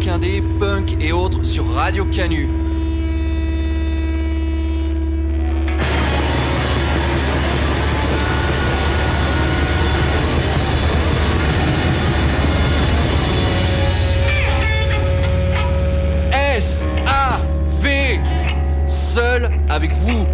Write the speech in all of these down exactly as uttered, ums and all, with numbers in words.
rock indé, punk et autres sur Radio Canu. S A V, seul avec vous.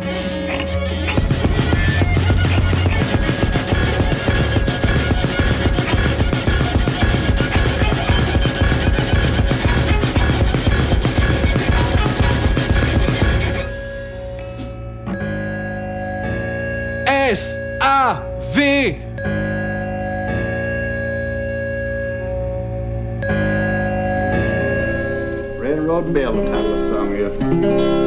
S A V. Railroad Bell title song here.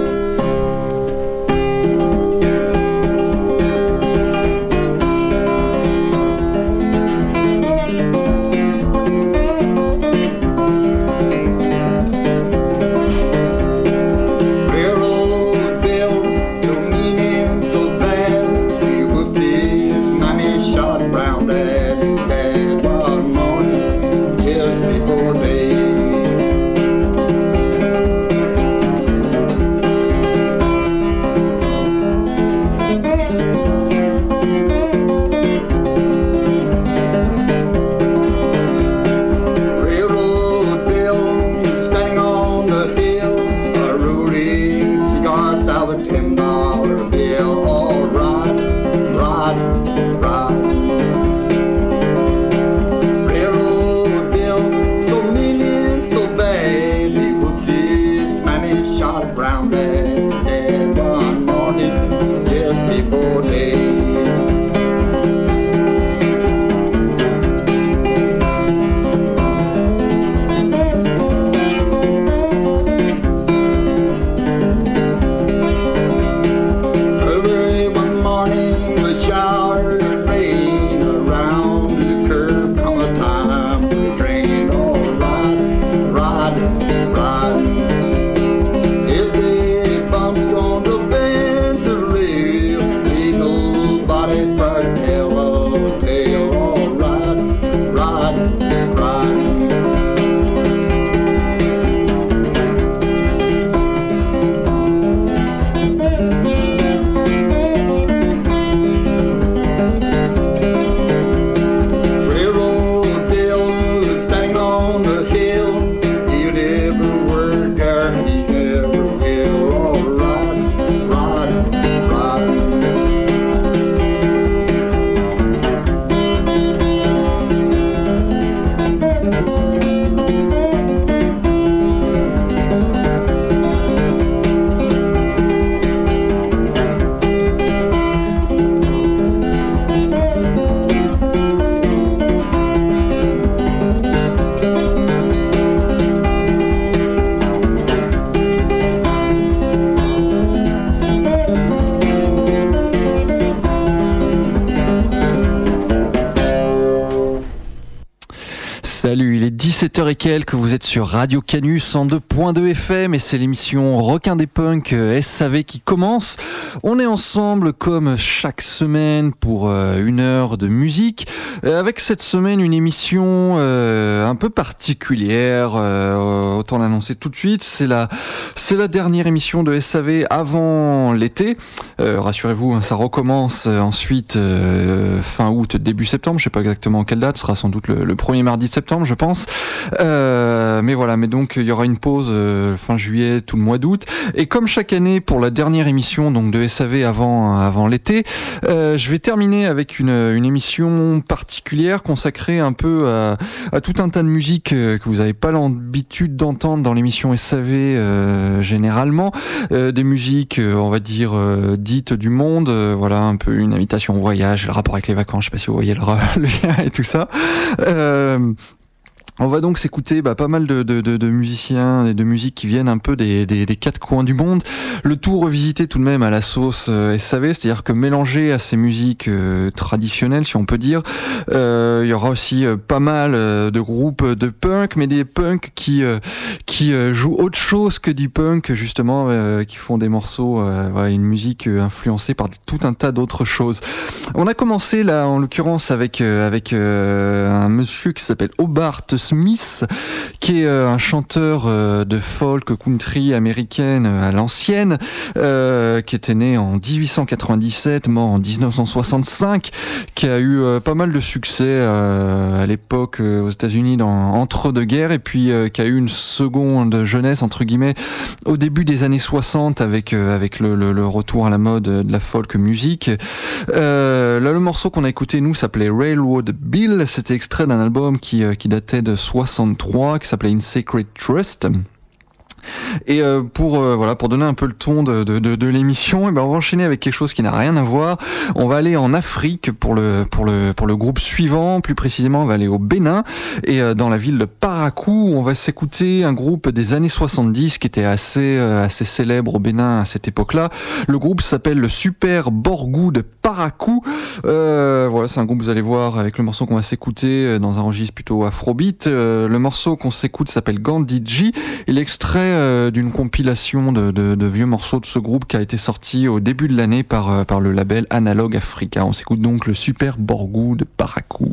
dix-sept heures et quelques, vous êtes sur Radio Canu cent deux point deux F M et c'est l'émission Requin des Punks S A V qui commence. On est ensemble comme chaque semaine pour euh, une heure de musique. Euh, avec cette semaine une émission euh, un peu particulière, euh, autant l'annoncer tout de suite. C'est la, c'est la dernière émission de S A V avant l'été. Euh, rassurez-vous, hein, ça recommence euh, ensuite euh, fin août, début septembre. Je sais pas exactement quelle date, ce sera sans doute le, le premier mardi de septembre, je pense. Euh, mais voilà, mais donc il y aura une pause euh, fin juillet, tout le mois d'août. Et comme chaque année pour la dernière émission donc de S A V avant avant l'été, euh, je vais terminer avec une une émission particulière consacrée un peu à, à tout un tas de musique euh, que vous n'avez pas l'habitude d'entendre dans l'émission S A V euh, généralement, euh, des musiques euh, on va dire euh, dites du monde, euh, voilà un peu une invitation au voyage, le rapport avec les vacances, je sais pas si vous voyez le, le lien et tout ça. Euh, On va donc s'écouter bah, pas mal de, de, de, de musiciens et de musiques qui viennent un peu des, des, des quatre coins du monde. Le tout revisité tout de même à la sauce euh, S A V, c'est-à-dire que mélangé à ces musiques euh, traditionnelles, si on peut dire. Euh, il y aura aussi euh, pas mal euh, de groupes de punk, mais des punks qui euh, qui euh, jouent autre chose que du punk, justement, euh, qui font des morceaux, euh, voilà, une musique euh, influencée par tout un tas d'autres choses. On a commencé là, en l'occurrence, avec euh, avec euh, un monsieur qui s'appelle Hobart Smith, qui est un chanteur de folk country américaine à l'ancienne, euh, qui était né en dix-huit cent quatre-vingt-dix-sept, mort en dix-neuf cent soixante-cinq, qui a eu euh, pas mal de succès euh, à l'époque euh, aux États-Unis dans entre-deux-guerres, et puis euh, qui a eu une seconde jeunesse entre guillemets au début des années soixante avec euh, avec le, le, le retour à la mode de la folk musique. Euh, là, le morceau qu'on a écouté nous s'appelait Railroad Bill. C'était extrait d'un album qui euh, qui datait de soixante-trois, qui s'appelait In Sacred Trust. Et euh, pour euh, voilà, pour donner un peu le ton de de, de, de l'émission, et ben on va enchaîner avec quelque chose qui n'a rien à voir. On va aller en Afrique pour le pour le pour le groupe suivant. Plus précisément, on va aller au Bénin et euh, dans la ville de Parakou, on va s'écouter un groupe des années soixante-dix qui était assez euh, assez célèbre au Bénin à cette époque-là. Le groupe s'appelle le Super Borgou de Parakou. Euh, voilà, c'est un groupe, vous allez voir, avec le morceau qu'on va s'écouter dans un registre plutôt afrobeat. Euh, le morceau qu'on s'écoute s'appelle Gandhiji et l'extrait d'une compilation de, de, de vieux morceaux de ce groupe qui a été sorti au début de l'année par, par le label Analog Africa. On s'écoute donc le Super Borgou de Parakou.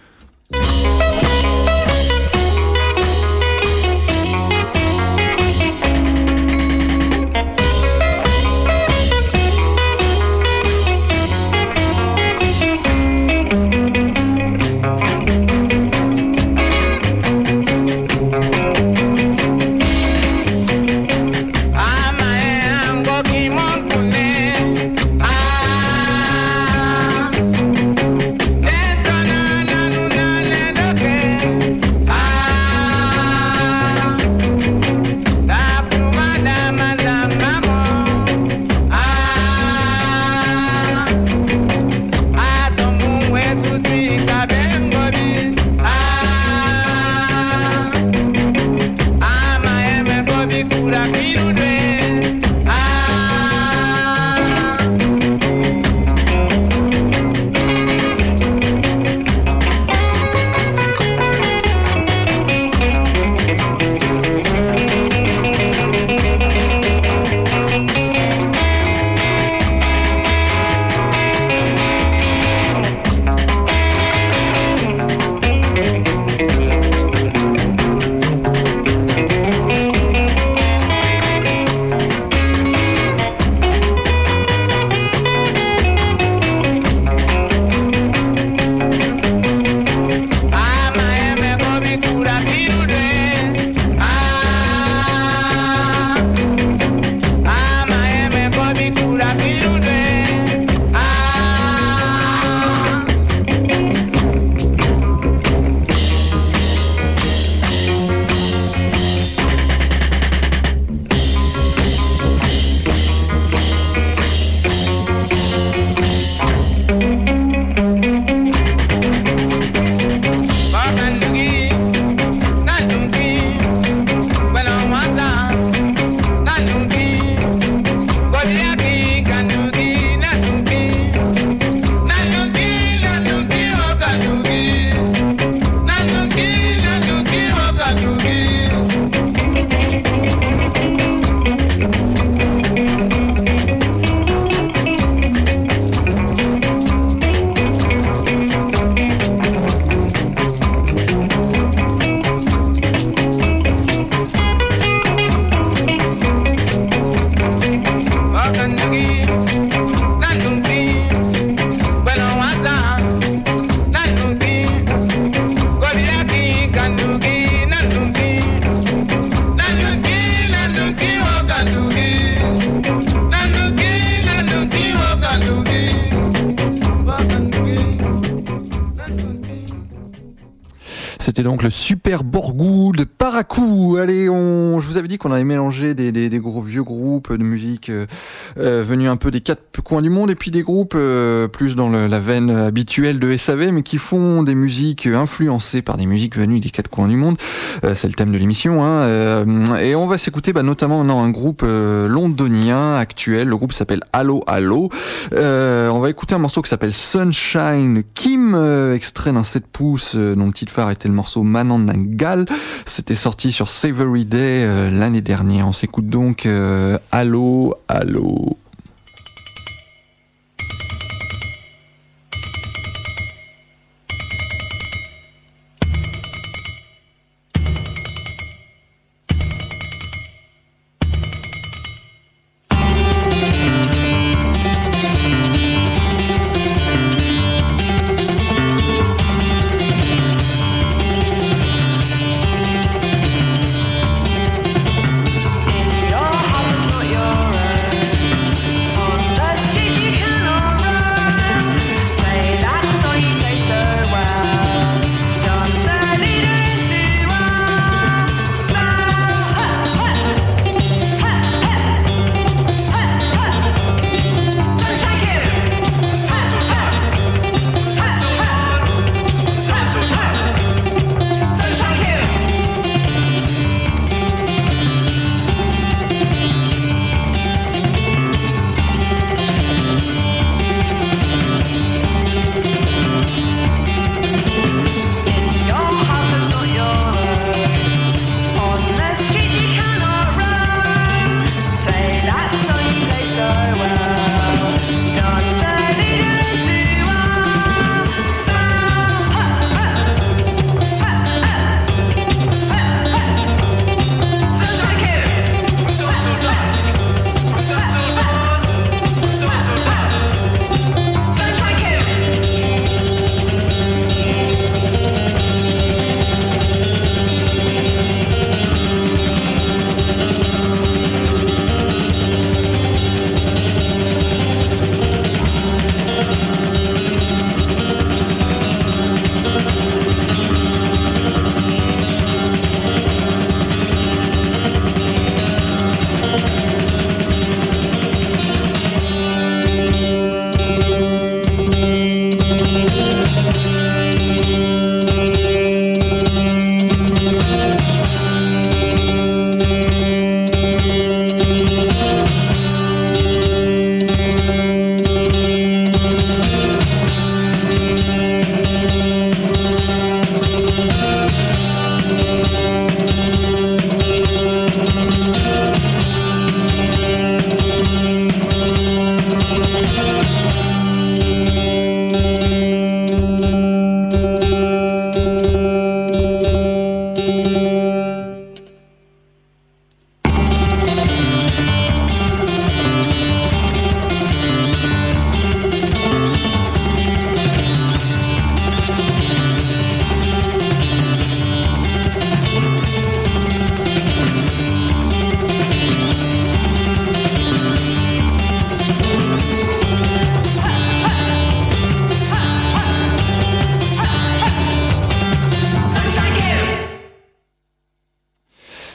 C'était donc le Super Borgou de Parakou. Allez, on, je vous avais dit qu'on avait mélangé des, des, des gros vieux groupes de musique euh, euh, venus un peu des quatre coins du monde et puis des groupes euh, plus dans le, la veine habituelle de S A V mais qui font des musiques influencées par des musiques venues des quatre coins du monde. Euh, c'est le thème de l'émission. Hein, euh, et on va s'écouter bah, notamment non, un groupe euh, londonien actuel. Le groupe s'appelle Allo Allo. Euh, on va écouter un morceau qui s'appelle Sunshine Kim, euh, extrait d'un sept pouces euh, dont le titre phare était le morceau Mananangal. C'était sorti sur Savory Day euh, l'année dernière. On s'écoute donc euh, Allo Allo.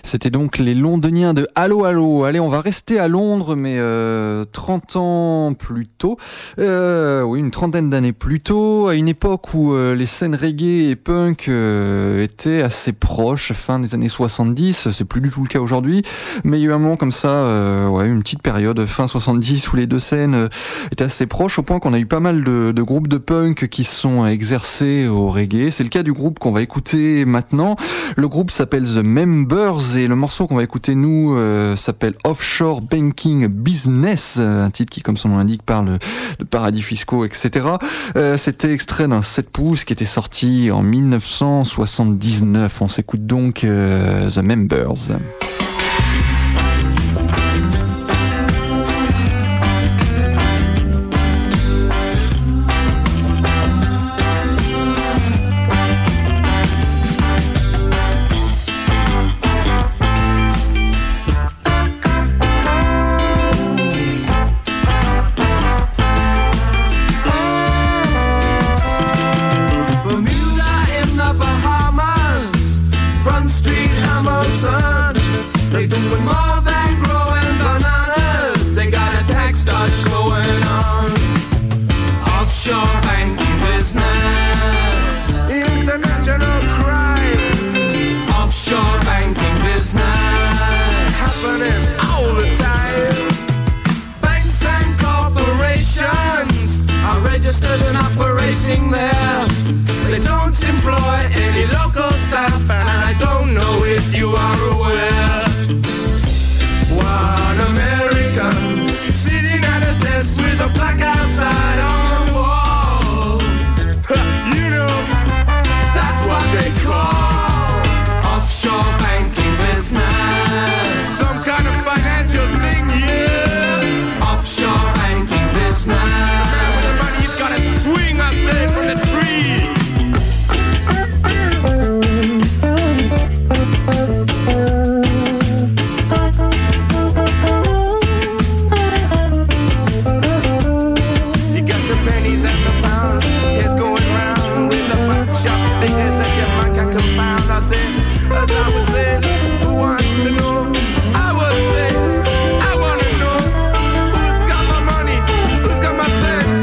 C'était donc les Londoniens de Allo Allo. Allez, on va rester à Londres, mais euh, trente ans plus tôt. Euh, oui, une trentaine d'années plus tôt, à une époque où euh, les scènes reggae et punk euh, étaient assez proches, fin des années soixante-dix. C'est plus du tout le cas aujourd'hui, mais il y a eu un moment comme ça, euh, ouais, une petite période, fin soixante-dix, où les deux scènes euh, étaient assez proches, au point qu'on a eu pas mal de, de groupes de punk qui se sont exercés au reggae. C'est le cas du groupe qu'on va écouter maintenant. Le groupe s'appelle The Members et le morceau qu'on va écouter nous euh, s'appelle Offshore Banking Business, un titre qui, comme son nom l'indique, parle de paradis fiscaux, et cetera. Euh, c'était extrait d'un sept pouces qui était sorti en dix-neuf cent soixante-dix-neuf. On s'écoute donc euh, The Members. Registered and operating there. They don't employ any local staff, and I don't know if you are aware. One American sitting at a desk with a plaque outside on the wall. You know, that's what they call offshore banking business. Some kind of financial thing, yeah. Offshore banking business. Swing up there from the tree. You got the pennies and the pounds, heads going round with the buckshot. The heads that your mind can confound. I said, as I would say, who wants to know? I would say, I wanna know who's got my money, who's got my things.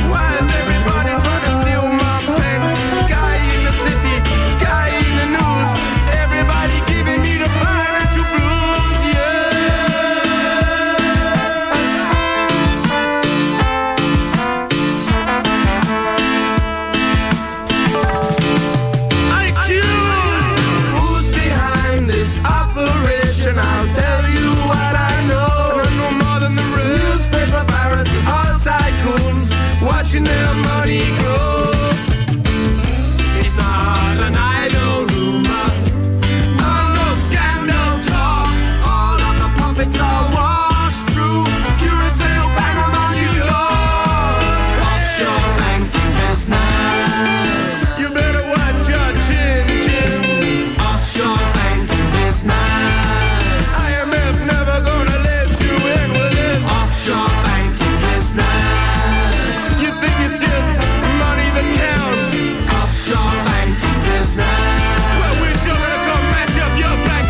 Watching their money grow. It's not an idle rumor, oh, no scandal talk. All of the profits are washed through Curacao, Panama, New York. Offshore banking business. You better watch your chin, Jim. Offshore banking business. I M F never gonna let you in with it. Offshore banking business. It's just money that counts. Offshore banking business. Well, we sure better go match up your bank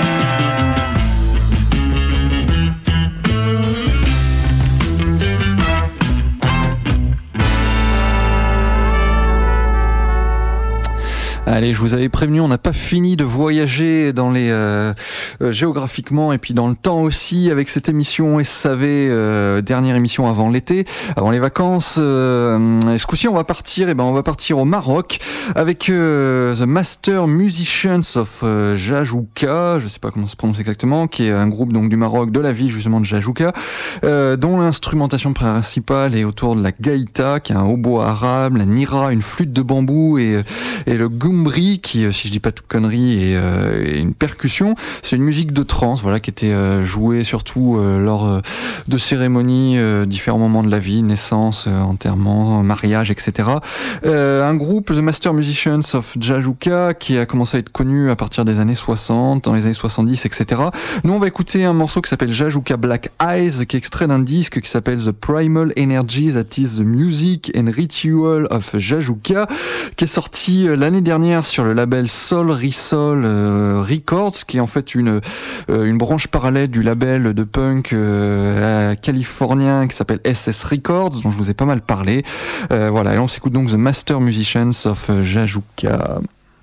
Allez, je vous avais prévenu, on n'a pas fini de voyager dans les euh, euh, géographiquement et puis dans le temps aussi avec cette émission S A V, euh, dernière émission avant l'été, avant les vacances. Euh, et ce coup-ci, on va partir, et ben on va partir au Maroc avec euh, The Master Musicians of euh, Jajouka, je sais pas comment ça se prononce exactement, qui est un groupe donc du Maroc, de la ville justement de Jajouka, euh, dont l'instrumentation principale est autour de la gaïta, qui est un hautbois arabe, la nira, une flûte de bambou et, et le gumbri, qui, si je dis pas toute connerie, est, euh, est une percussion. C'est une musique de trance, voilà, qui était euh, jouée surtout euh, lors euh, de cérémonies, euh, différents moments de la vie, naissance, euh, enterrement, mariage, et cetera. Euh, un groupe, The Master Musicians of Jajouka, qui a commencé à être connu à partir des années soixante, dans les années soixante-dix, et cetera. Nous, on va écouter un morceau qui s'appelle Jajouka Black Eyes, qui est extrait d'un disque qui s'appelle The Primal Energy That Is the Music and Ritual of Jajouka, qui est sorti l'année dernière pionnière sur le label Sol Risol euh, Records, qui est en fait une euh, une branche parallèle du label de punk euh, californien qui s'appelle S S Records, dont je vous ai pas mal parlé. Euh, voilà, et on s'écoute donc The Master Musicians of Jajuka.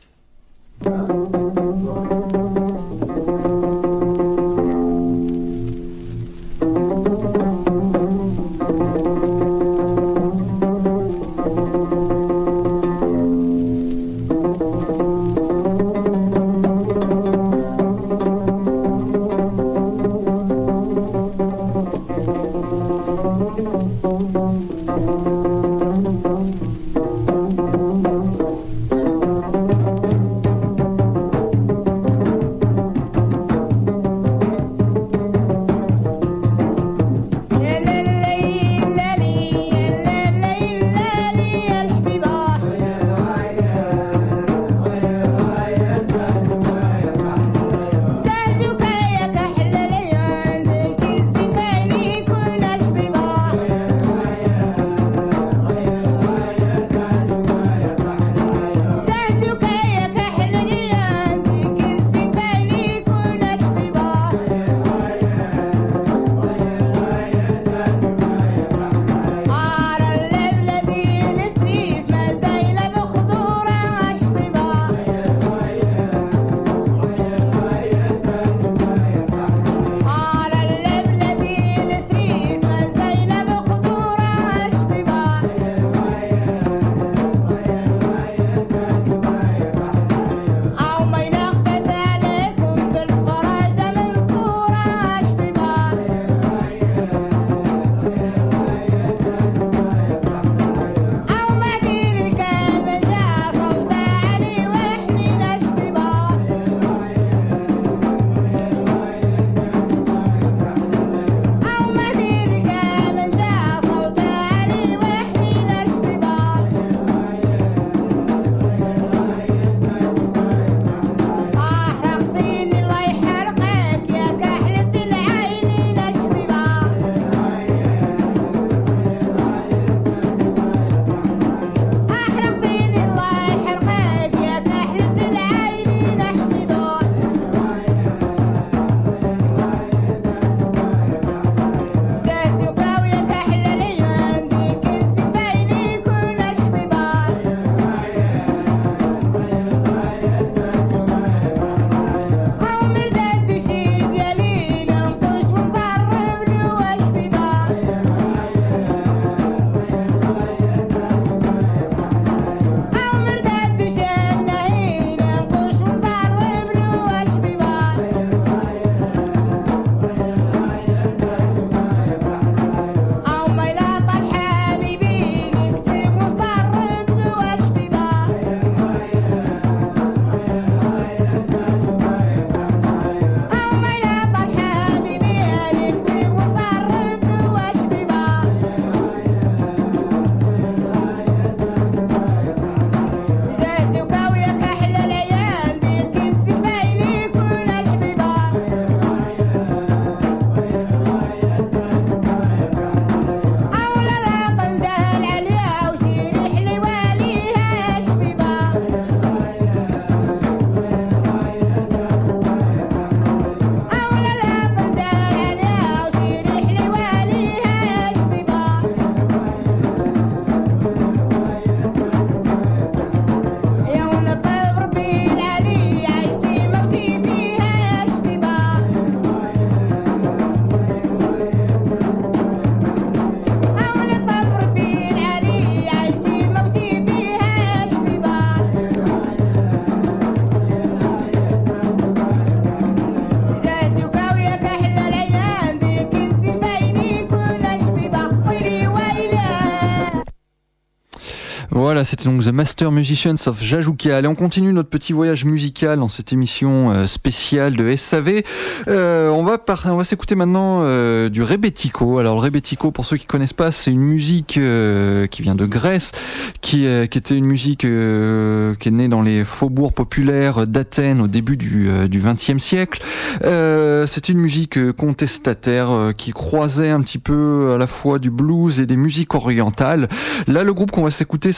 Voilà, c'était donc The Master Musicians of Jajuka. Allez, on continue notre petit voyage musical dans cette émission euh, spéciale de S A V. Euh, on va par... on va s'écouter maintenant euh, du rebetiko. Alors le rebetiko, pour ceux qui connaissent pas, c'est une musique euh, qui vient de Grèce, qui, euh, qui était une musique euh, qui est née dans les faubourgs populaires d'Athènes au début du euh, du vingtième siècle. Euh, c'est une musique contestataire euh, qui croisait un petit peu à la fois du blues et des musiques orientales. Là, le groupe qu'on va s'écouter s'appelle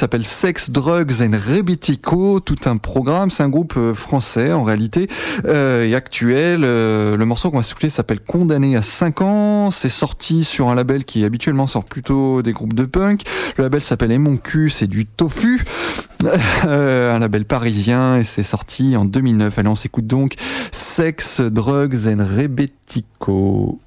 Sex, Drugs and Rebetiko, tout un programme. C'est un groupe euh, français en réalité euh, et actuel. Euh, le morceau qu'on va s'écouter s'appelle Condamné à cinq ans. C'est sorti sur un label qui habituellement sort plutôt des groupes de punk. Le label s'appelle Et Mon Cul, c'est du tofu. Euh, un label parisien et c'est sorti en deux mille neuf. Allez, on s'écoute donc Sex, Drugs and Rebetiko.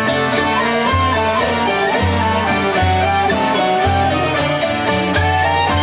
Hey!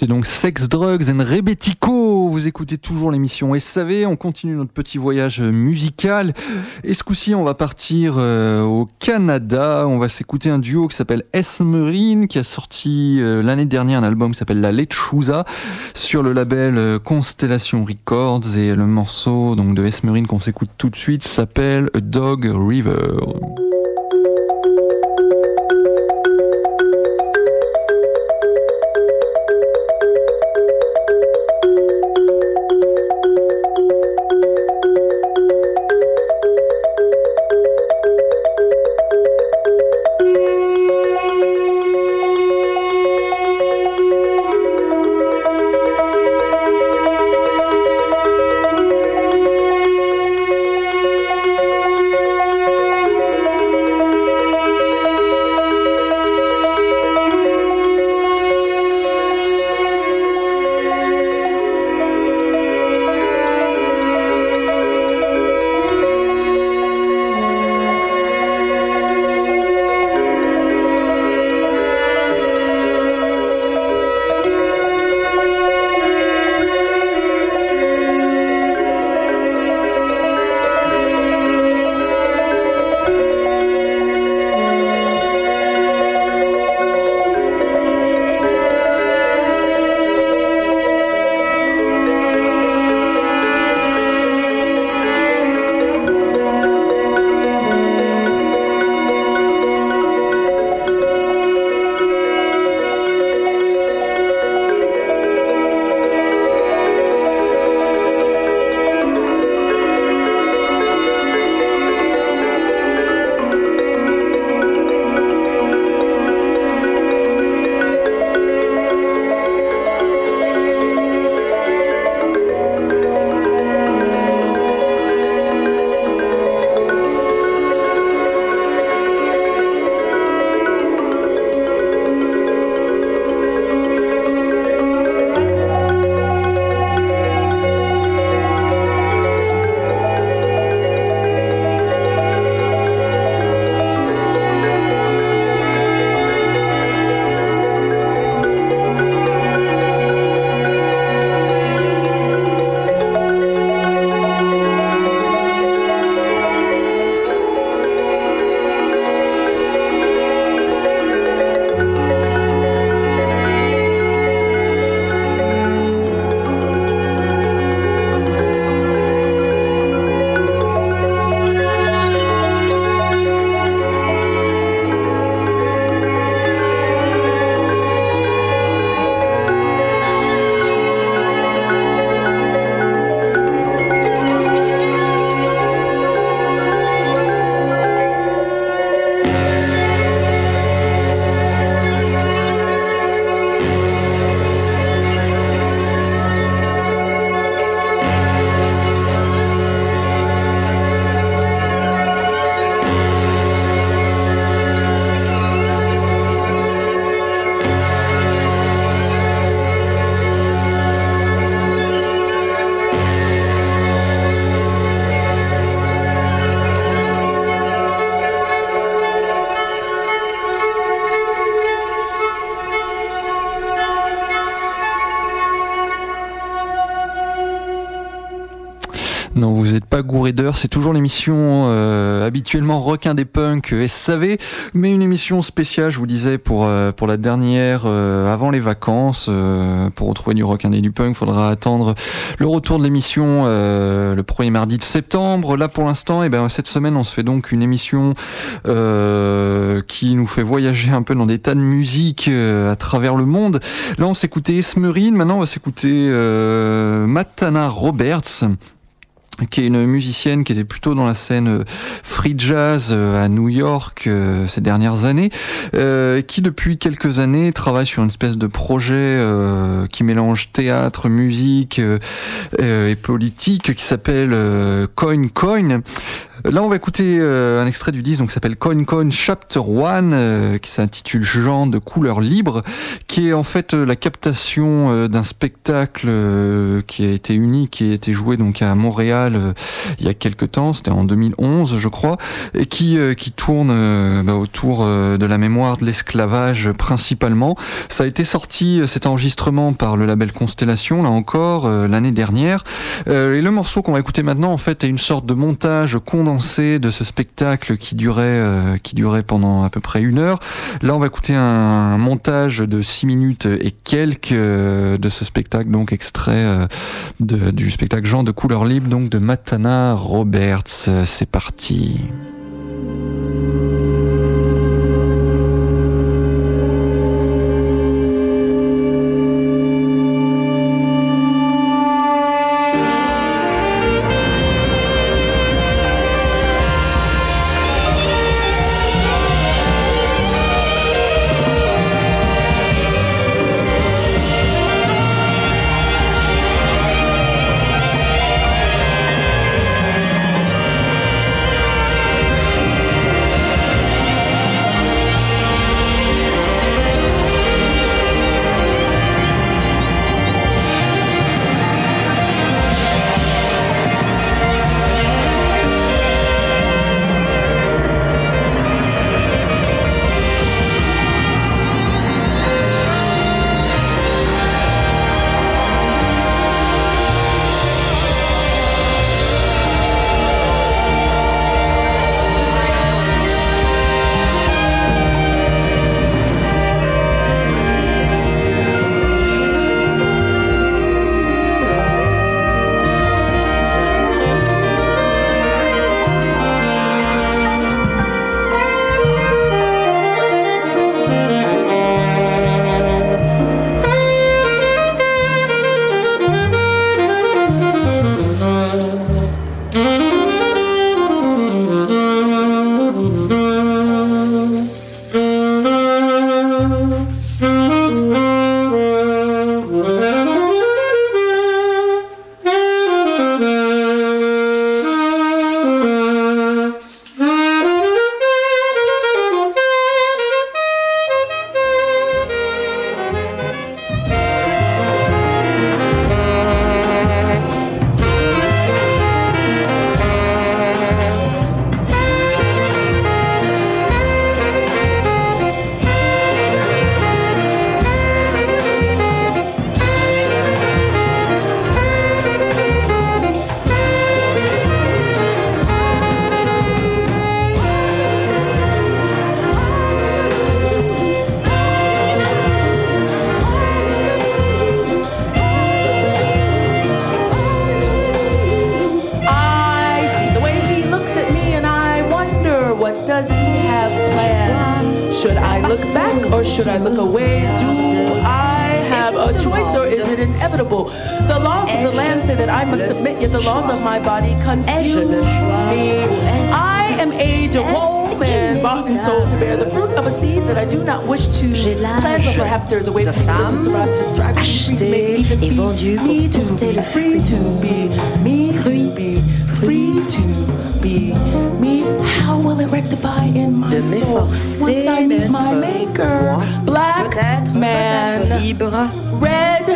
C'était donc Sex, Drugs and Rebetiko. Vous écoutez toujours l'émission S A V. On continue notre petit voyage musical. Et ce coup-ci, on va partir euh, au Canada. On va s'écouter un duo qui s'appelle S-Marine, qui a sorti euh, l'année dernière un album qui s'appelle La Lechuza sur le label euh, Constellation Records. Et le morceau donc de S-Marine qu'on s'écoute tout de suite s'appelle A Dog River. Non, vous n'êtes pas gouré d'heures, c'est toujours l'émission euh, habituellement requin des punks S A V, mais une émission spéciale, je vous disais, pour euh, pour la dernière euh, avant les vacances. Euh, pour retrouver du requin et du punk, il faudra attendre le retour de l'émission euh, le premier mardi de septembre. Là, pour l'instant, et ben cette semaine, on se fait donc une émission euh, qui nous fait voyager un peu dans des tas de musiques euh, à travers le monde. Là, on s'écoutait S-Marine, maintenant on va s'écouter euh, Matana Roberts, qui est une musicienne qui était plutôt dans la scène free jazz à New York euh, ces dernières années, euh, qui depuis quelques années travaille sur une espèce de projet euh, qui mélange théâtre, musique euh, et politique, qui s'appelle euh, Coin Coin. Là, on va écouter euh, un extrait du disque donc, qui s'appelle Coin Coin Chapter one, euh, qui s'intitule Chant de couleur libre, qui est en fait euh, la captation euh, d'un spectacle euh, qui a été unique, qui a été joué donc à Montréal euh, il y a quelques temps, c'était en deux mille onze, je crois, et qui euh, qui tourne euh, bah, autour euh, de la mémoire de l'esclavage principalement. Ça a été sorti, cet enregistrement, par le label Constellation, là encore, euh, l'année dernière. Euh, et le morceau qu'on va écouter maintenant, en fait, est une sorte de montage condensé de ce spectacle qui durait, euh, qui durait pendant à peu près une heure. Là, on va écouter un, un montage de six minutes et quelques euh, de ce spectacle, donc extrait euh, de, du spectacle Jean de couleur libre, donc de Matana Roberts. C'est parti. Should I look away? Do I have a choice or is it inevitable? The laws of the land say that I must submit, yet the laws of my body confuse me. I am age, a woman, bought and sold to bear the fruit of a seed that I do not wish to plant, but perhaps there is a way for me to survive, to strive, to be free, to make even be me, to be free, to be me, to be free, to be me. How will it rectify in my soul once I meet my maker? Black man, red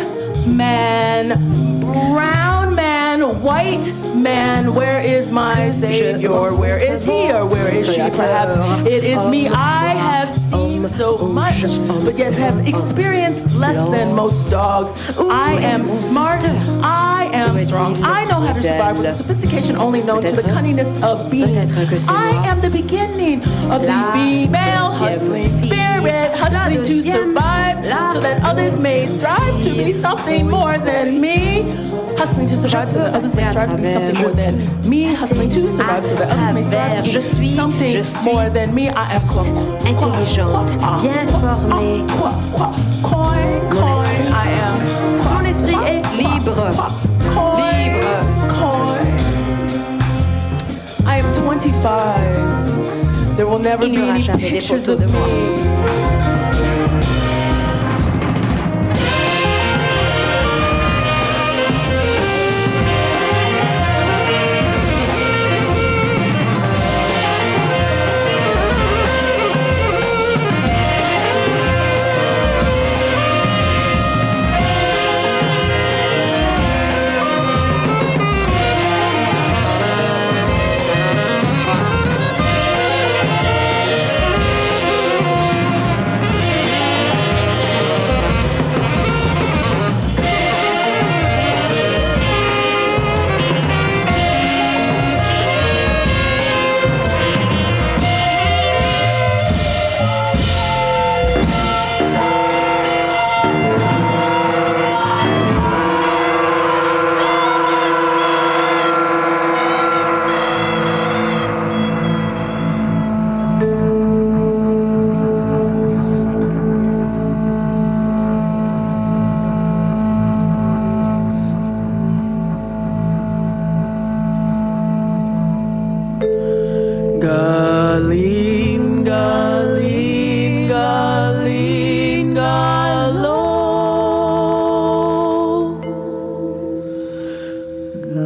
man, brown man, white man. Where is my savior? Where is he or where is she? Perhaps it is me. I have seen so much, but yet have experienced less than most dogs. I am smart. I am strong. I know how to survive with a sophistication only known to the cunningness of beings. I am the beginning of the female hustling spirit, hustling to survive so that others may strive to be something more than me. Hustling to survive so that others may strive to be something more than me. Hustling to survive so that others may strive to be something more than me. I am intelligente, bien formée. Coin, coin, I am. Mon esprit est libre. Libre. Coin. I am twenty-five. There will never be any pictures of me.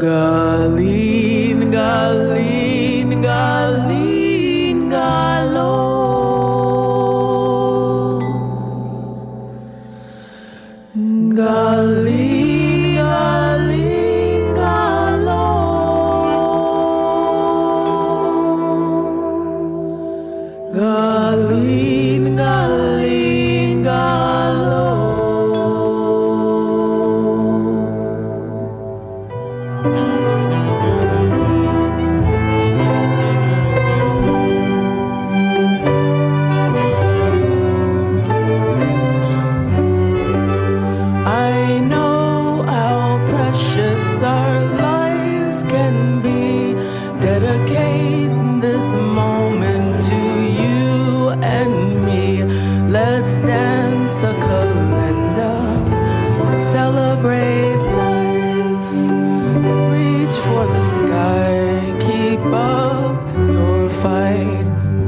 Galine, Galine, Galine, Galo. Galine, Galine, Galo. Galine, Galine, Galo. I know how precious our lives can be. Dedicate this moment to you and me. Let's dance a calendar, celebrate life. Reach for the sky, keep up your fight.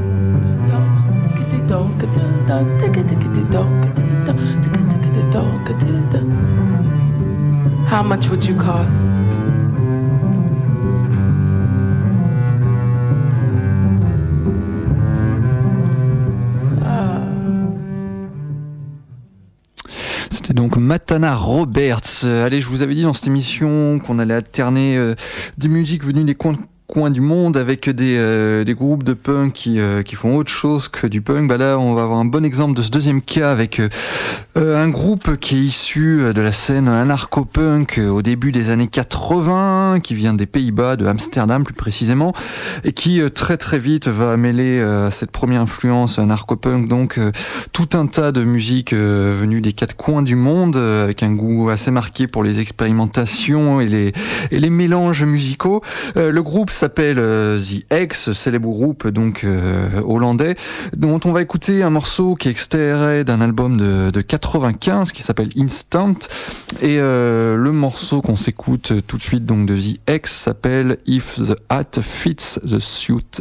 How much would you cost? C'était donc Matana Roberts. Euh, allez, je vous avais dit dans cette émission qu'on allait alterner euh, des musiques venues des coins coins du monde avec des, euh, des groupes de punk qui, euh, qui font autre chose que du punk. Bah là, on va avoir un bon exemple de ce deuxième cas avec euh, un groupe qui est issu de la scène anarcho-punk au début des années quatre-vingts, qui vient des Pays-Bas, de Amsterdam plus précisément, et qui euh, très très vite va mêler euh, cette première influence anarcho-punk, donc euh, tout un tas de musiques euh, venues des quatre coins du monde, euh, avec un goût assez marqué pour les expérimentations et les, et les mélanges musicaux. Euh, le groupe s'appelle euh, The X, célèbre groupe donc euh, hollandais, dont on va écouter un morceau qui est extrait d'un album de, de quatre-vingt-quinze qui s'appelle Instant, et euh, le morceau qu'on s'écoute tout de suite donc de The X s'appelle If the Hat Fits the Suit.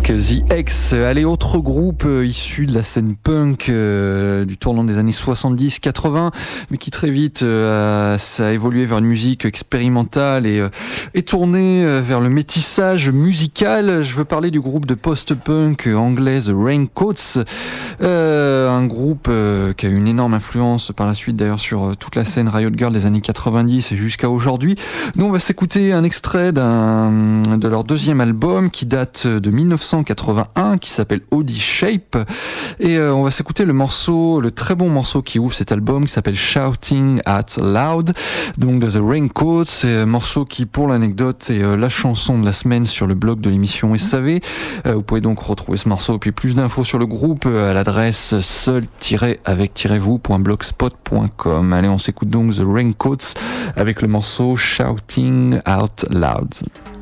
The X. Allez, autre groupe euh, issu de la scène punk euh, du tournant des années soixante-dix quatre-vingts, mais qui très vite euh, ça a évolué vers une musique expérimentale et, euh, et tourné euh, vers le métissage musical. Je veux parler du groupe de post-punk anglais The Raincoats, euh, un groupe euh, qui a eu une énorme influence par la suite d'ailleurs sur euh, toute la scène Riot Girl des années quatre-vingt-dix et jusqu'à aujourd'hui. Nous on va s'écouter un extrait d'un, de leur deuxième album qui date de dix-neuf cent quatre-vingt-un, qui s'appelle Audi Shape, et euh, on va s'écouter le morceau, le très bon morceau qui ouvre cet album, qui s'appelle Shouting Out Loud, donc de The Raincoats. C'est un morceau qui, pour l'anecdote, est euh, la chanson de la semaine sur le blog de l'émission S A V. Euh, vous pouvez donc retrouver ce morceau et puis plus d'infos sur le groupe euh, à l'adresse seul-avec-vous point blogspot point com. Allez, on s'écoute donc The Raincoats avec le morceau Shouting Out Loud.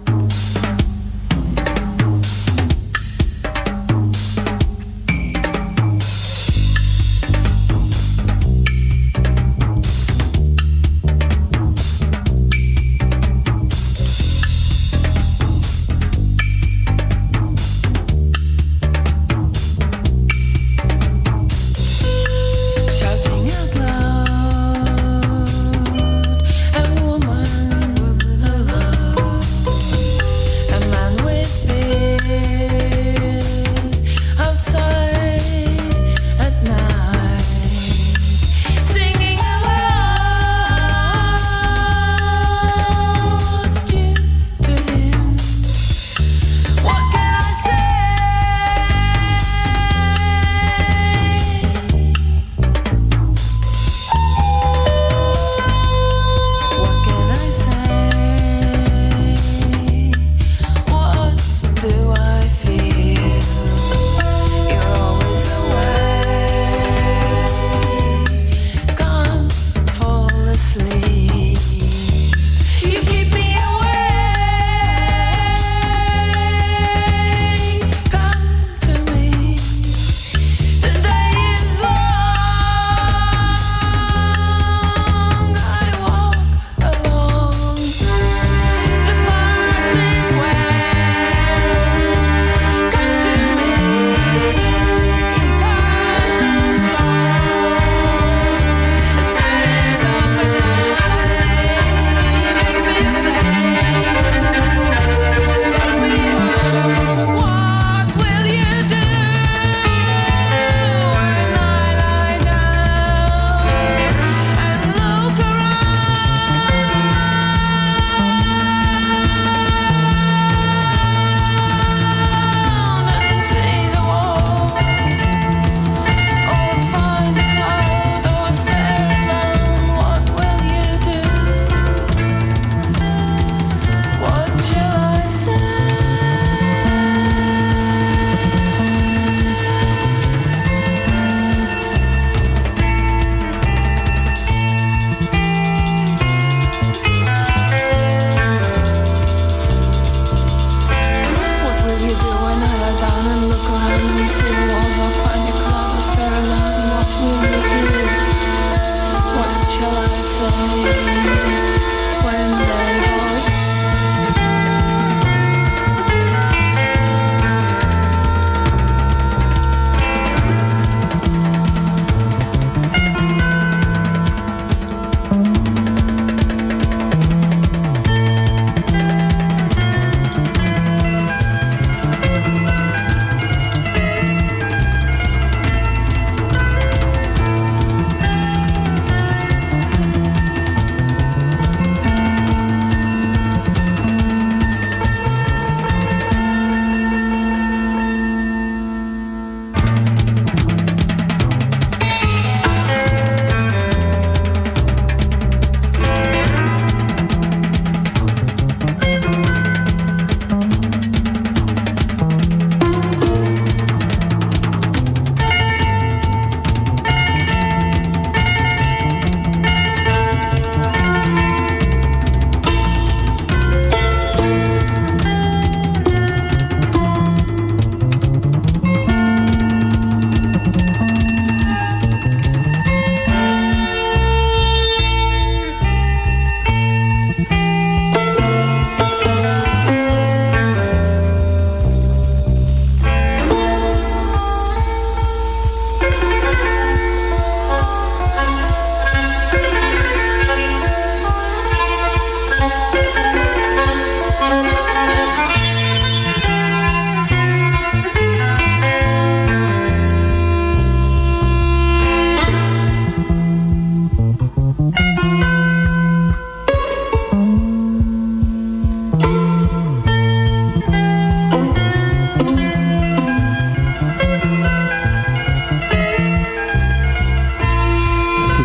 Shouting out loud, a woman, woman alone.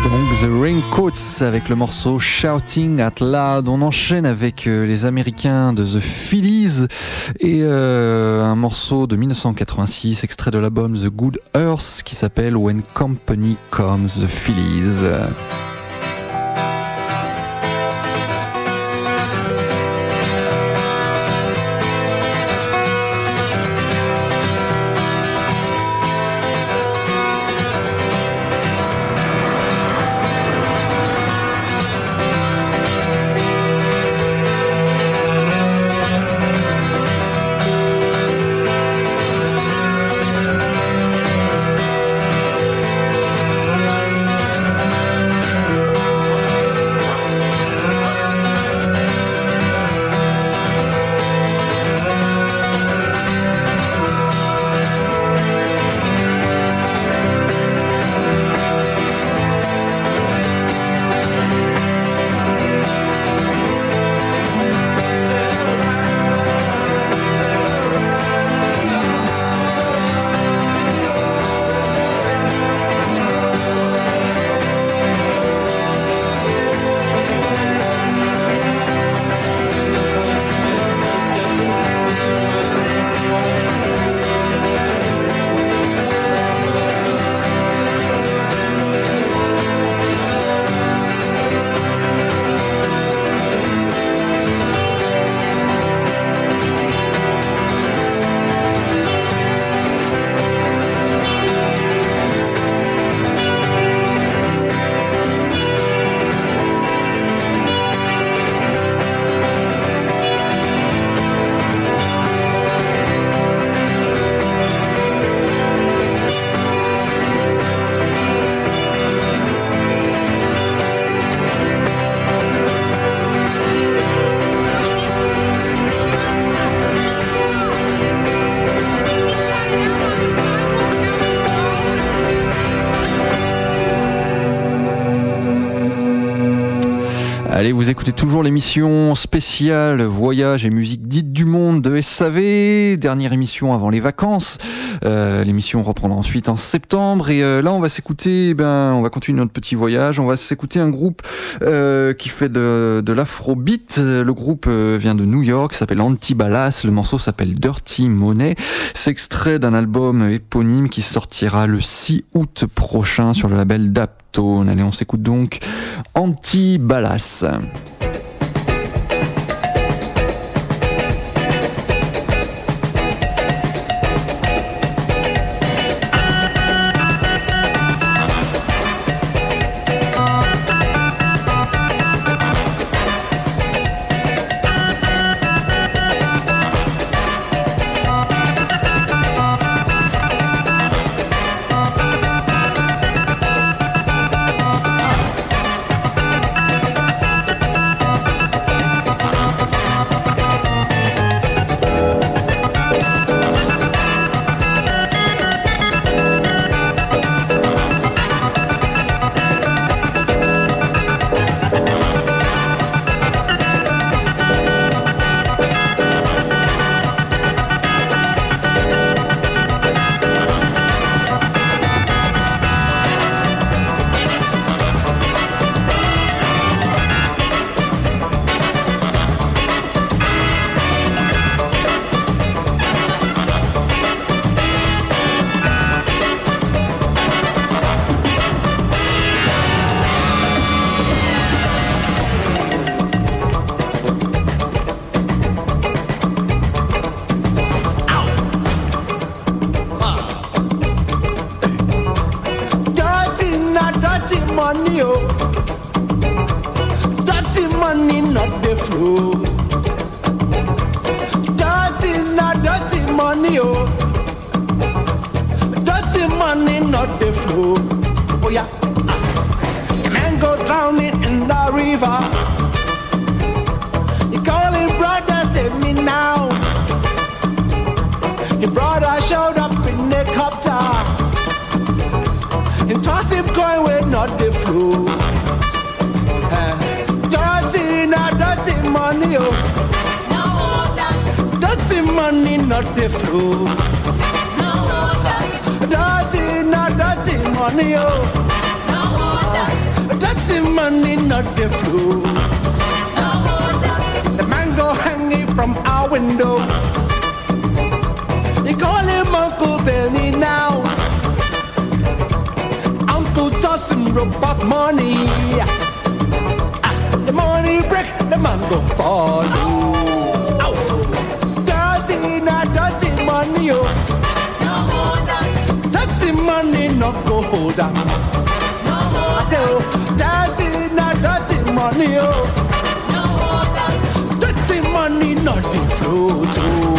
Donc The Raincoats avec le morceau Shouting Out Loud. On enchaîne avec euh, les Américains de The Phillies et euh, un morceau de dix-neuf cent quatre-vingt-six, extrait de l'album The Good Earth qui s'appelle When Company Comes, The Phillies. Allez, vous écoutez toujours l'émission spéciale Voyage et musique dite du monde de S A V, dernière émission avant les vacances. Euh, l'émission reprendra ensuite en septembre et euh, là on va s'écouter, ben on va continuer notre petit voyage. On va s'écouter un groupe euh, qui fait de, de l'afrobeat. Le groupe euh, vient de New York, s'appelle Antibalas. Le morceau s'appelle Dirty Money. C'est extrait d'un album éponyme qui sortira le six août prochain sur le label Daptone. Allez, on s'écoute donc Antibalas. not the fruit. The mango hanging from our window. They call him Uncle Benny now. Uncle tossing rope of money. Ah, the money break, the mango fall. Ow. Dirty, not dirty money, oh. Dirty money, not go hold on. I say, oh, dirty, not dirty money, oh. Dirty money, not the flow, too.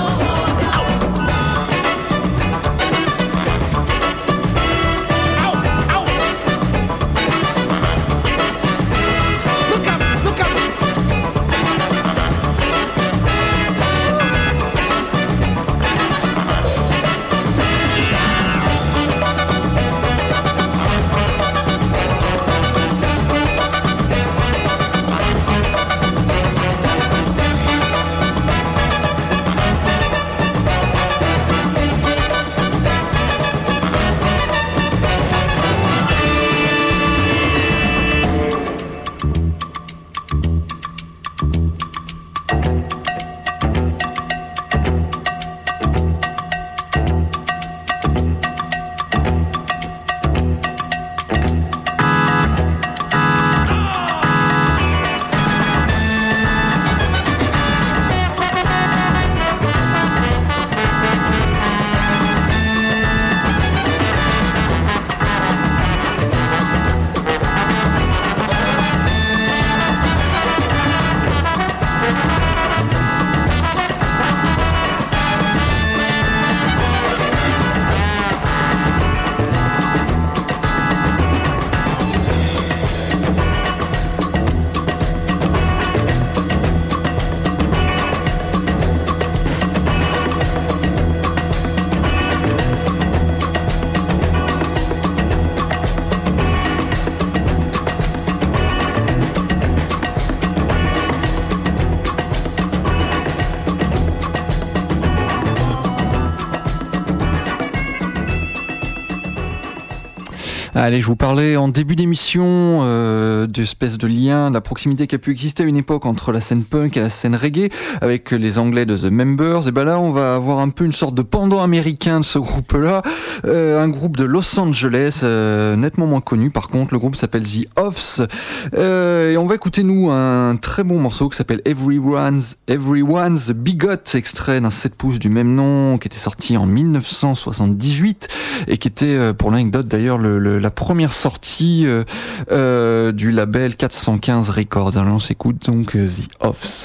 Allez, je vous parlais en début d'émission euh, d'espèce de lien, de la proximité qui a pu exister à une époque entre la scène punk et la scène reggae, avec les Anglais de The Members. Et ben là, on va avoir un peu une sorte de pendant américain de ce groupe-là, euh, un groupe de Los Angeles, euh, nettement moins connu. Par contre, le groupe s'appelle The Offs, euh, et on va écouter nous un très bon morceau qui s'appelle Everyone's Everyone's Bigot, extrait d'un sept pouces du même nom, qui était sorti en dix-neuf cent soixante-dix-huit et qui était, euh, pour l'anecdote d'ailleurs, le, le la première sortie euh, euh, du label quatre cent quinze Records. Alors on s'écoute donc euh, The Offs.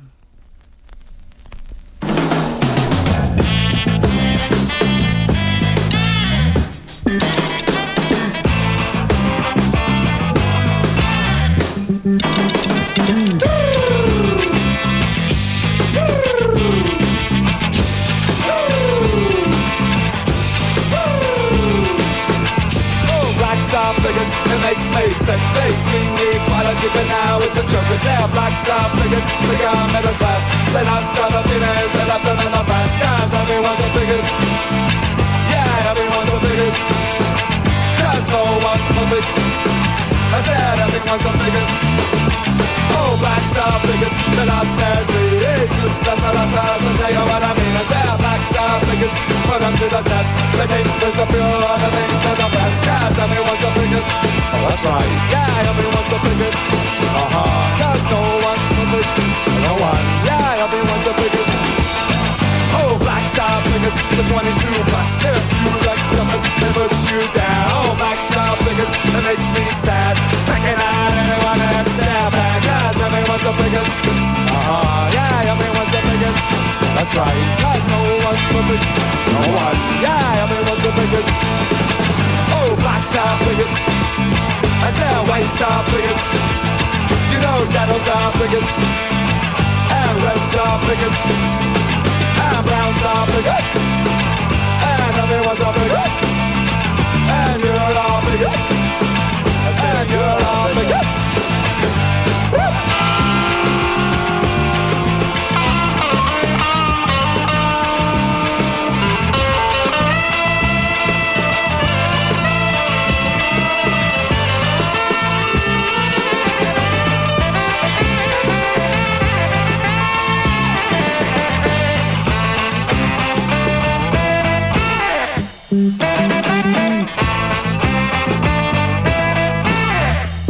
It makes me sick. They scream equality, but now it's a joke. Cause they're blacks are bigots, they are middle class. They're not stop opinions, they left them in the past. Cause everyone's a bigot. Yeah, everyone's a bigot. Cause no one's perfect. I said everyone's a bigot. Oh, blacks are bigots, they're not sad. It's just us, us, us, us, I'll tell you what I mean. I said blacks are bigots, put them to the test. They think there's the pure, they think they're the best. Cause everyone's a bigot. Oh, that's right. Yeah, everyone's a bigot. Uh-huh. Cause no one's perfect. No one. Yeah, everyone's a bigot. Oh, blacks are bigots. The twenty-two plus. If you like them, they put you down. Oh, blacks are bigots. It makes me sad. Picking out anyone that's sad. Cause everyone's a bigot. Uh-huh. Yeah, everyone's a bigot. That's right. Cause no one's perfect. No one. Yeah, everyone's a bigot. Oh, blacks are bigots. I said whites are bigots. You know yellows are bigots. And reds are bigots. And browns are bigots. And everyone's a bigot. And you're all bigots. I said you're all bigots.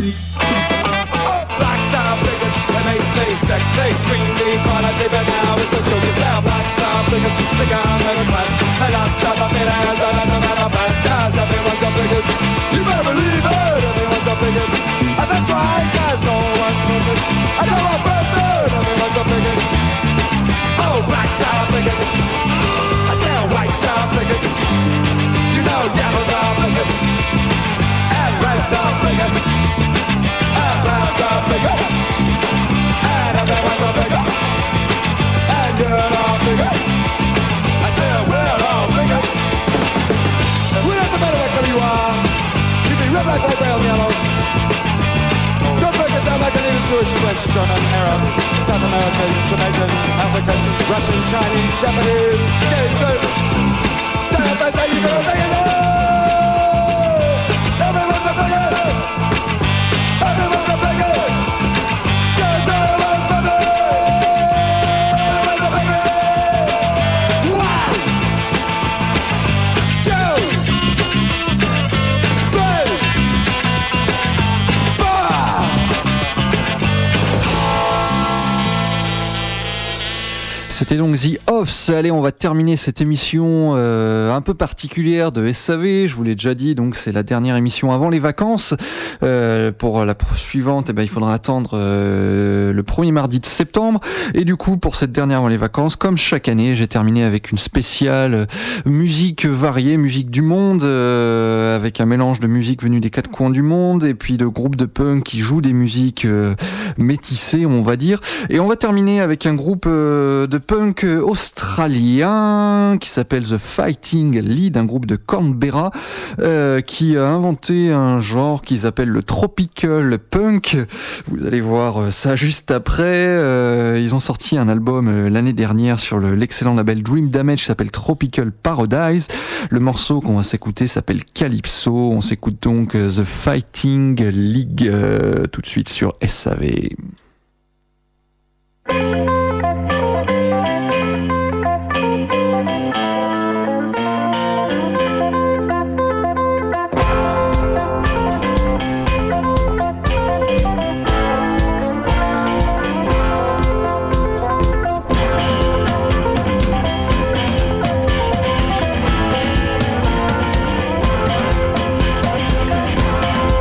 Black sound bigots, when they say sex, they scream the equality, but now it's a children's sound. Black sound bigots, the gun middle class, and I stop up in hands, I don't know how fast, cause everyone's a bigot. You better believe it, everyone's a bigot. And that's right, cause no one's perfect. I know a person, everyone's a bigot. Oh, black sound bigots, I sound white sound bigots. You know yellows are bigots, and reds are bigots, and browns are bigots, and everyone's a bigot, and you're all bigots. I said we're all bigots. Well, doesn't matter what color you are, you be red, black, white, tail, yellow. Don't make it sound like an English, Jewish, French, German, Arab, South American, Jamaican, African, Russian, Chinese, Japanese, gay, straight. Damn, that's how you gonna think it is. Everyone's a bigot. Everyone's a bigot. 'Cause everyone's a bigot. Everyone's a bigot. One, two, three, four. C'était donc The Offs. Allez, on va terminer cette émission euh, un peu particulière de S A V. Je vous l'ai déjà dit, donc c'est la dernière émission avant les vacances. Euh, pour la suivante, eh ben, il faudra attendre euh, le premier mardi de septembre. Et du coup, pour cette dernière avant les vacances, comme chaque année, j'ai terminé avec une spéciale musique variée, musique du monde, euh, avec un mélange de musique venue des quatre coins du monde et puis de groupes de punk qui jouent des musiques euh, métissées, on va dire. Et on va terminer avec un groupe euh, de punk australien qui s'appelle The Fighting Lead, un groupe de Canberra euh, qui a inventé un genre qu'ils appellent le tropical punk. Vous allez voir ça juste après. Euh, ils ont sorti un album euh, l'année dernière sur le, l'excellent label Dream Damage qui s'appelle Tropical Paradise. Le morceau qu'on va s'écouter s'appelle Calypso. On s'écoute donc euh, The Fighting League euh, tout de suite sur S A V.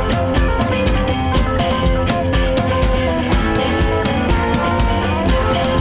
We'll be right back.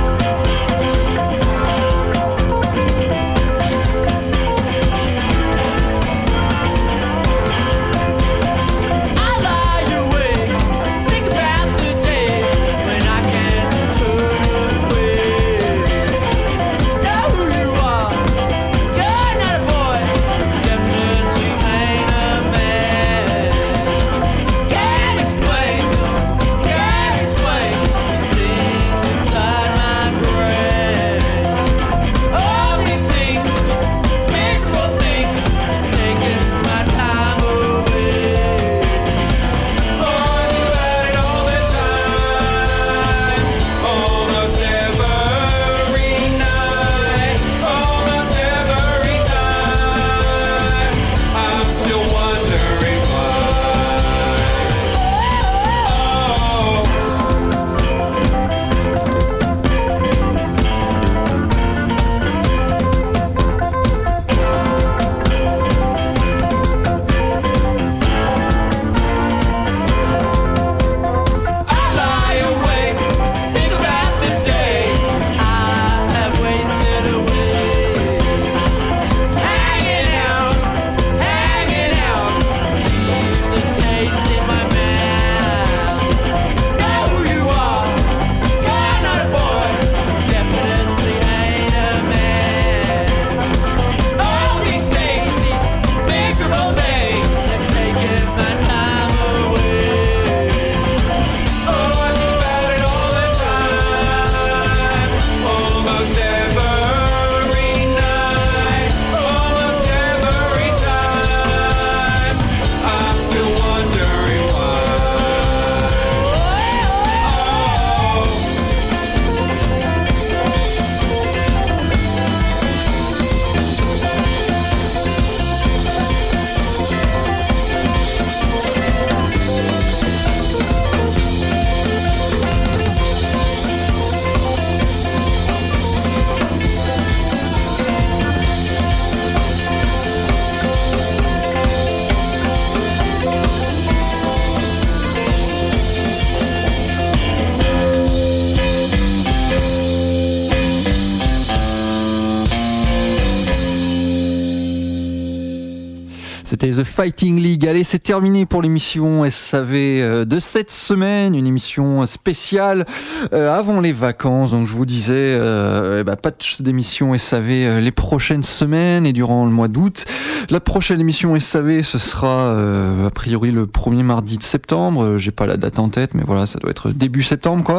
C'était The Fighting League. Allez, c'est terminé pour l'émission S A V de cette semaine, une émission spéciale euh, avant les vacances. Donc je vous disais, euh, bah, pas d'émission S A V euh, les prochaines semaines et durant le mois d'août. La prochaine émission S A V, ce sera euh, a priori le premier mardi de septembre. J'ai pas la date en tête, mais voilà, ça doit être début septembre, quoi.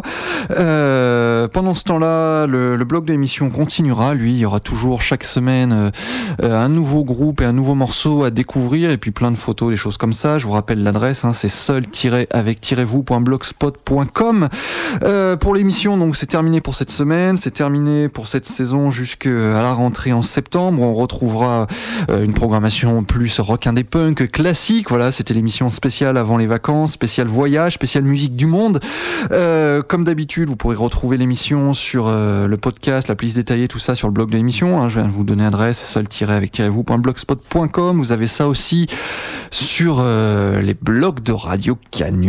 Euh, pendant ce temps-là, le, le blog de l'émission continuera. Lui, il y aura toujours chaque semaine euh, un nouveau groupe et un nouveau morceau à découvrir, et puis plein de photos, des choses comme ça. Je vous rappelle l'adresse, hein, c'est seul-avec-vous point blogspot point com. Euh, pour l'émission, donc c'est terminé pour cette semaine, c'est terminé pour cette saison jusqu'à la rentrée en septembre. On retrouvera euh, une programmation plus rock indé punk classique. Voilà, c'était l'émission spéciale avant les vacances, spéciale voyage, spéciale musique du monde. Euh, comme d'habitude, vous pourrez retrouver l'émission sur euh, le podcast, la playlist détaillée, tout ça sur le blog de l'émission. Hein, je viens de vous donner l'adresse, c'est seul-avec-vous point blogspot point com. Vous avez ça aussi sur euh, les blogs de Radio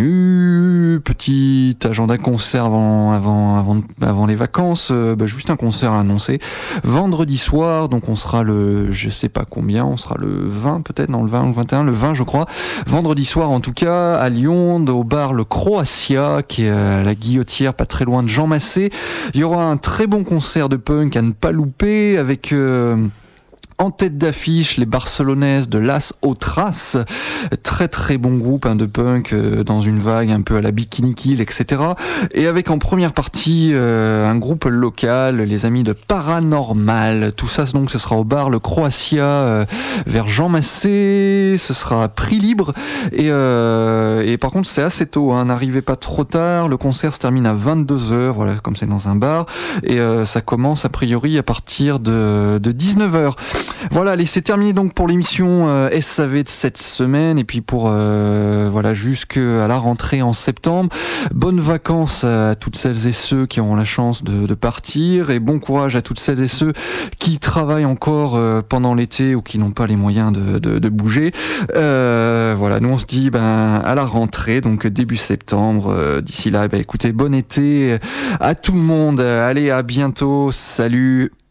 Canu. Petit agenda concert avant, avant, avant, avant les vacances. Euh, bah, juste un concert à annoncer. Vendredi soir, donc on sera le, je sais pas combien, on sera le vingt peut-être, non le vingt ou le vingt et un, le vingt je crois. Vendredi soir en tout cas, à Lyon, au bar le Croatia, qui est à la Guillotière, pas très loin de Jean Massé. Il y aura un très bon concert de punk à ne pas louper avec... Euh En tête d'affiche, les Barcelonaises de Las Otras, très très bon groupe hein, de punk euh, dans une vague un peu à la Bikini Kill, et cetera. Et avec en première partie euh, un groupe local, les amis de Paranormal. Tout ça donc ce sera au bar le Croatia euh, vers Jean Massé. Ce sera à prix libre et, euh, et par contre c'est assez tôt. Hein, n'arrivez pas trop tard. Le concert se termine à vingt-deux heures. Voilà, comme c'est dans un bar et euh, ça commence a priori à partir de, de dix-neuf heures. Voilà, allez, c'est terminé donc pour l'émission euh, S A V de cette semaine et puis pour euh, voilà jusqu'à la rentrée en septembre. Bonnes vacances à toutes celles et ceux qui auront la chance de, de partir et bon courage à toutes celles et ceux qui travaillent encore euh, pendant l'été ou qui n'ont pas les moyens de, de, de bouger. Euh, voilà, nous on se dit ben à la rentrée donc début septembre. Euh, d'ici là, ben écoutez, bon été à tout le monde. Allez, à bientôt. Salut.